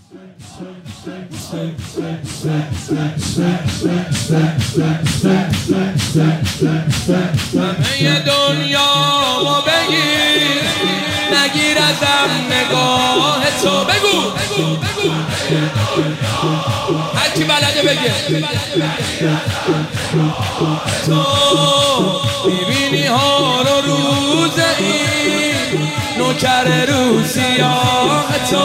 همه دنیا ما بگیر، نگیر ازم نگاه تو. بگو هر کی بلده بگه. تو میبینی ها رو روز این نوکر رو سیاه تو،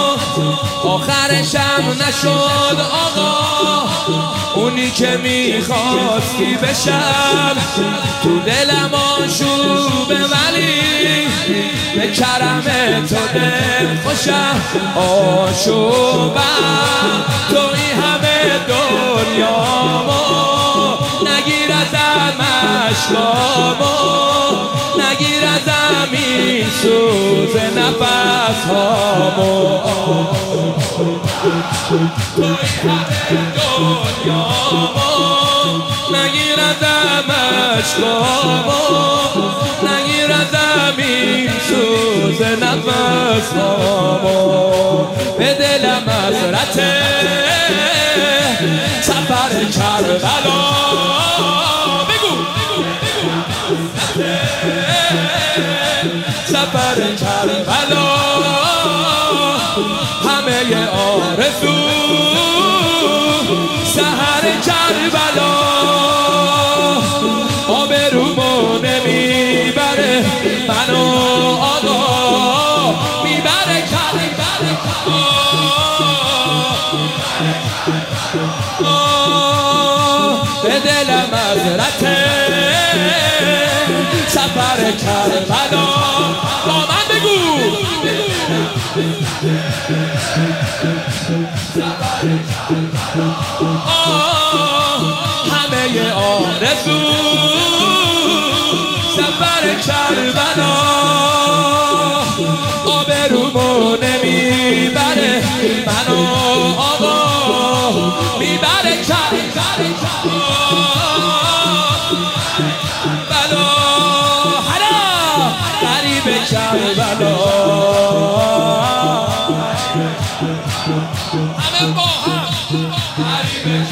آخرشم نشد آقا اونی که میخواستی بشم. تو دلم آشوبه ولی به کرم تو دل خوشم. آشوبم توی همه دنیامو، نگیر ازم عشقامو، نگیر ازم این سوز نفس هامو. توی همه دنیامو، نگیر ازم عشقامو، نگیر ازم این سوز نفس هامو. به دلم حسرته سفر کربلا. سفر کربلا همه آرزو، سحر کربلا آبرومو نمیبره منو آقا، میبره کربلا. به دلم حسرته سفر کربلا. با من بگو همه آرزو، سفر کربلا آبرومو نمیبره منو آقا، میبره کربلا. غریب کربلا همه با هم. غریب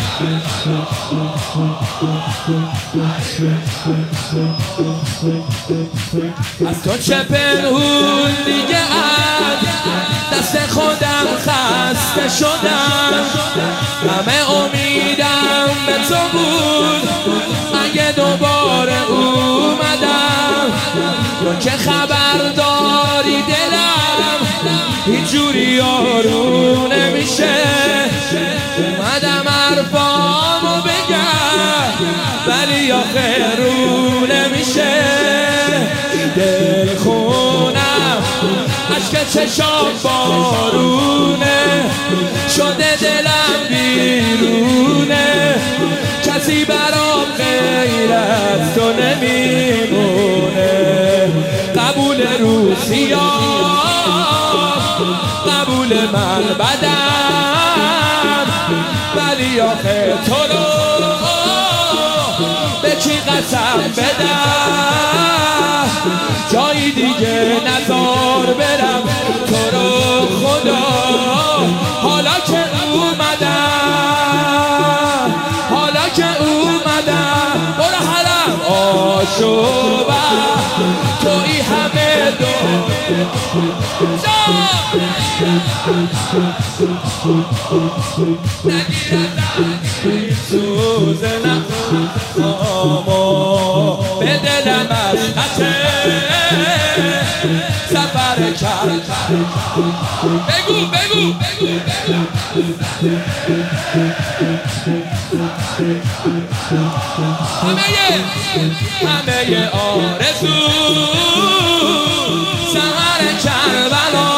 از تو چه پنهون دیگه، از دست خودم خسته شدم. همه امیدم به تو بود، اگه دوباره اومدم تو که خبر داری دلم هیچ جوری آروم نمیشه. اومدم حرفامو بگم ولی آخه رو نمیشه. دل خونم عشق چشام بارونه، شده دلم بیرونه. کسی برام غیر از تو نمیمونه. قبول روسیام، قبول من بدم، ولی آخه تو رو به چی قسم بدم. جایی دیگه نزار برم تو رو خدا، حالا که اومدم، حالا که اومدم. برو حرم آشوبم توی همه دنیا. نگیردم سوز نفسامو، به دلم از خطه سفر کرد. بگو بگو همه آرزو، سحر کربلا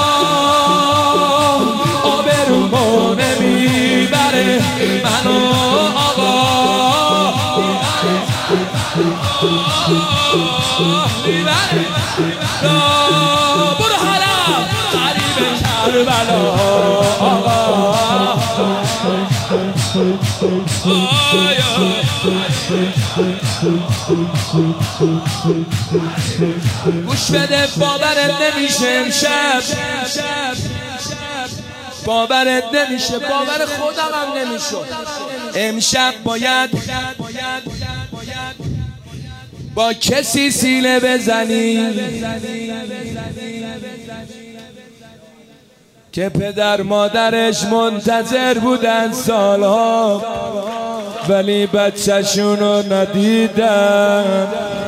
آبرومو نمیبره منو آقا، میبره. برو حرم غریب کربلا آقا. گوش بده باورت نمیشه امشب باورت نمیشه، باور خودم هم نمیشد. امشب باید با کسی سینه بزنی که پدر مادرش منتظر بودن سالها ولی بچه‌شونو ندیدن.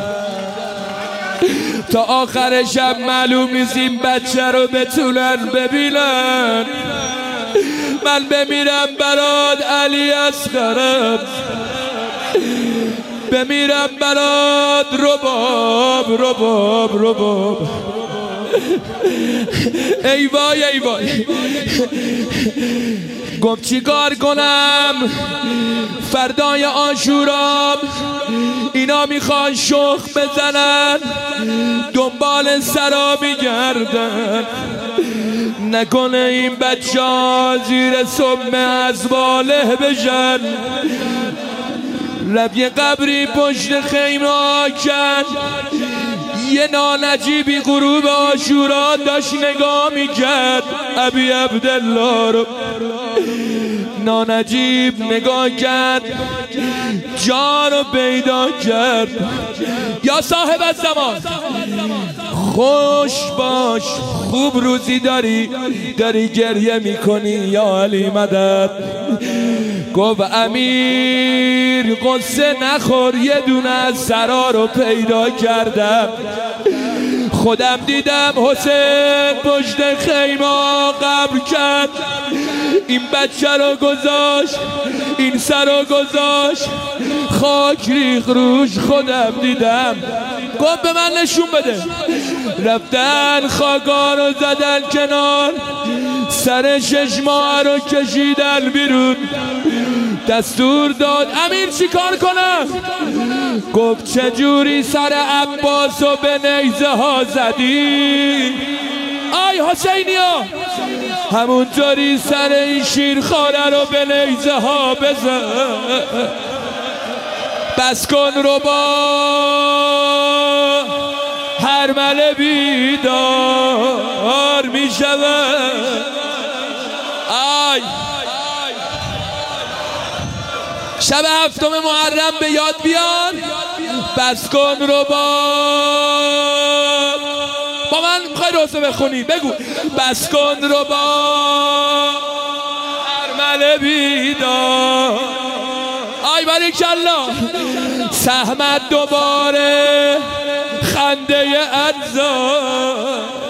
تا آخر شب معلوم نیست این بچه رو بتونن ببینن. من بمیرم برات علی اصغرم، بمیرم برات رباب. ای وای ای وای. گفت چی کار کنم فردای عاشورا اینا میخوان شخ بزنن، دنبال سرا میگردن، نکنه این بچه ها زیر سم از باله بشن. رب یه قبری پشت خیمه ها کرد، یه نانجیبی غروب عاشورا داشت نگاه میکرد. ابی عبدالله رو نانجیب نگاه کرد، جا رو پیدا کرد. یا صاحب الزمان خوش باش، خوب روزی داری گریه میکنی یا علی مدد. گفت امیر قصه نخور، یه دونه از سرا رو پیدا کردم، خودم دیدم حسین پشت خیمه قبر کرد، این بچه رو گذاشت، این سر رو گذاشت، خاک ریخ روش، خودم دیدم. گفت به من نشون بده. رفتن خاکا رو زدن کنار، سر 6 ماه رو کشیدن بیرون. دستور داد امیر چی کار کنم؟ گفت چجوری سر عباس رو به نیزه ها زدی؟ آی حسینیا همونطوری سر این شیرخواره رو به نیزه ها بزن. بس کن ربا هر مله بیدار می شود. آی شب 7 محرم به یاد بیار. بس کن ربا با من میخوای روزه بخونی بگو. بس کن ربا هر مله بیدار. آی باریکالله سهمت دوباره خنده ادزار.